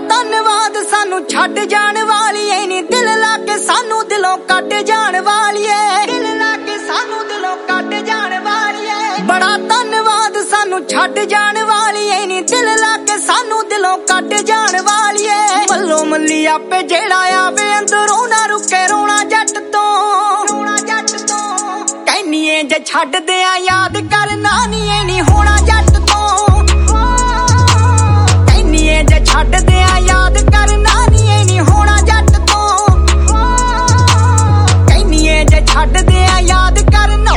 ਧੰਨਵਾਦ ਸਾਨੂੰ ਛੱਡ ਜਾਣ ਵਾਲੀਏ ਨੀ, ਦਿਲ ਲਾ ਕੇ ਸਾਨੂੰ ਦਿਲੋਂ ਕੱਢ ਜਾਣ ਵਾਲੀਏ, ਦਿਲ ਲਾ ਕੇ ਸਾਨੂੰ ਦਿਲੋਂ ਕੱਢ ਜਾਣ ਵਾਲੀਏ। ਬੜਾ ਧੰਨਵਾਦ ਸਾਨੂੰ ਛੱਡ ਜਾਣ ਵਾਲੀਏ ਨੀ, ਦਿਲ ਲਾ ਕੇ ਸਾਨੂੰ ਦਿਲੋਂ ਕੱਢ ਜਾਣ ਵਾਲੀਏ। ਮੱਲੋ ਮੱਲੀ ਆਪੇ ਜਿਹੜਾ ਆਵੇ ਅੰਦਰੋਂ ਨਾ ਰੁਕੇ ਰੋਣਾ ਜੱਟ ਤੋਂ, ਰੋਣਾ ਜੱਟ ਤੋਂ। ਕਹਿੰਨੀਏ ਜੇ ਛੱਡਦੇ ਆ ਯਾਦ ਕਰਨਾ ਨੀ ਇਹ ਨੀ ਹੋਣਾ ਜੱਟ ਤੋਂ, ਕਹਿੰਨੀਏ ਜੇ ਛੱਡਦੇ ਆ ਯਾਦ ਕਰਨਾ ਨੀ ਇਹ ਨੀ ਹੋਣਾ ਜੱਟ ਤੋਂ, ਕਹਿੰਨੀਏ ਜੇ ਛੱਡਦੇ ਆ ਯਾਦ ਕਰਨਾ।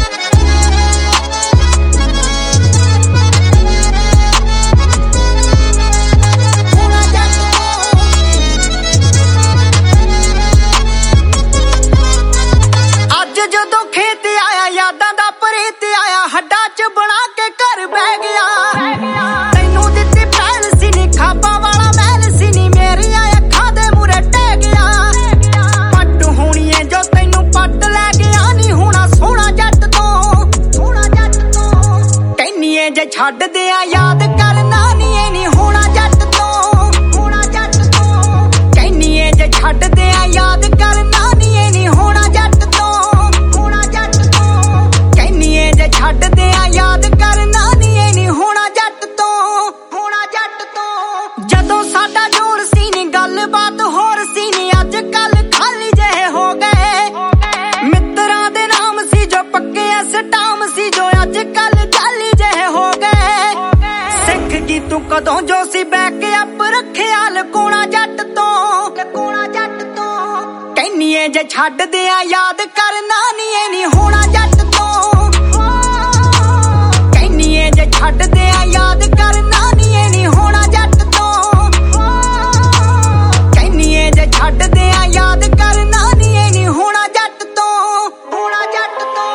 ਜਦੋਂ ਖੇਤ ਆਇਆ ਯਾਦਾਂ ਦਾ ਪ੍ਰੇਤ ਆਇਆ, ਹੱਡਾਂ ਚ ਬਣਾ ਕੇ ਘਰ ਬਹਿ ਗਿਆ। ਤੈਨੂੰ ਦਿੱਤੀ ਪਹਿਲ ਸੀ ਨੀ ਖਾਬਾਂ ਵਾਲਾ ਮਹਿਲ ਸੀ ਨੀ, ਮੇਰੀਆਂ ਅੱਖਾਂ ਦੇ ਮੂਰੇ ਟਹਿ ਗਿਆ। ਪੱਟ ਹੋਣੀ ਏ ਜੋ ਤੈਨੂੰ ਪੱਟ ਲੈ ਗਿਆ ਨੀ ਹੋਣਾ ਸੋਹਣਾ ਜੱਟ ਤੋਂ, ਸੋਹਣਾ ਜੱਟ ਤੋਂ। ਕਹਿੰਨੀਏ ਜੇ ਛੱਡਦੇ ਆ ਯਾਦ ਕਰਨਾ ਨੀ ਇਹ ਨੀ ਹੋਣਾ ਜੱਟ ਤੋਂ, ਹੋਣਾ ਜੱਟ ਤੋਂ। ਕਹਿੰਨੀਏ ਜੇ ਛੱਡਦੇ ਆ ਯਾਦ ਕਰਨਾ ਨੀ ਇਹ ਨੀ ਹੋਣਾ ਜੱਟ ਤੋਂ, ਛੱਡਦੇ ਆ ਯਾਦ ਕਰਨਾ ਨੀ ਇਹ ਨੀ ਹੋਣਾ ਜੱਟ ਤੋਂ, ਹੋਣਾ ਜੱਟ ਤੋਂ। ਜਦੋਂ ਸਾਡਾ ਜੋੜ ਸੀ ਨੀ ਗੱਲਬਾਤ ਹੋਰ ਸੀ ਨੀ, ਅੱਜ ਕੱਲ ਖਾਲੀ ਜਿਹੇ ਹੋ ਗਏ। ਮਿੱਤਰਾਂ ਦੇ ਨਾਮ ਸੀ ਜੋ ਪੱਕੇ ਸਟਾਮ ਸੀ, ਜੋ ਅੱਜ ਕੱਲ ਜਾਲੀ ਜਿਹੇ ਹੋ ਗਏ। ਸਿੱਖ ਗਈ ਤੂੰ ਕਦੋਂ ਜੋ ਸੀ ਬੈਕਅਪ ਰੱਖਿਆ ਲਕੋਣਾ ਜੱਟ ਤੋਂ, ਲਕੋਣਾ ਜੱਟ ਤੋਂ। ਕਹਿੰਨੀਏ ਜੇ ਛੱਡਦੇ ਆ ਯਾਦ ਕਰਨਾ ਨੀ ਇਹ ਨੀ ਹੋਣਾ ਜੱਟ ਤੋਂ, ਜੇ ਛੱਡਦੇ ਆ ਯਾਦ ਕਰਨਾ ਨੀ ਇਹ ਨੀ ਹੋਣਾ ਜੱਟ ਤੋਂ, ਕਹਿੰਨੀਏ ਜੇ ਛੱਡਦੇ ਆ ਯਾਦ ਕਰਨਾ ਨੀ ਇਹ ਨੀ ਹੋਣਾ ਜੱਟ ਤੋਂ, ਹੋਣਾ ਜੱਟ ਤੋਂ।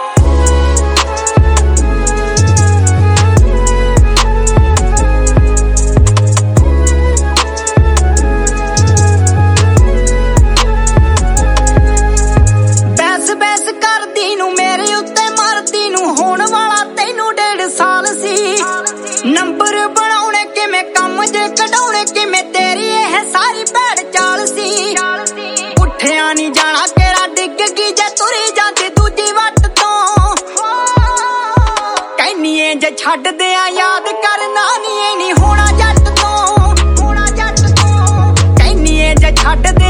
ਬੈਸ ਬੈਸ ਕਰਦੀ ਨੂੰ ਮੇਰੇ ਉੱਤੇ ਮਰਦੀ ਨੂੰ, ਹੋਣ ਵਾਲਾ ਤੈਨੂੰ 1.5 ਸਾਲ ਸੀ। ਨੰਬਰ ਬਣਾਉਣੇ ਕਿਵੇਂ ਕੰਮ ਜੇ ਕਢਾਉਣੇ ਕਿਵੇਂ, ਤੇਰੀ ਇਹ ਸਾਰੀ ਭੈੜ ਚਾਲ ਸੀ। ਉੱਠਿਆ ਨੀ ਜਾਣਾ ਕਿਹੜਾ ਡਿੱਗ ਗਈ ਜੇ ਤੁਰੀ ਜਾਂਦੀ ਦੂਜੀ ਵੱਟ ਤੋਂ। ਕਹਿੰਨੀਏ ਜੇ ਛੱਡਦੇ ਆ ਯਾਦ ਕਰਨਾ ਨੀ ਇਹ ਨੀ ਹੋਣਾ ਜੱਟ ਤੋਂ, ਹੋਣਾ ਜੱਟ ਤੋਂ। ਕਹਿੰਨੀਏ ਜੇ ਛੱਡਦੇ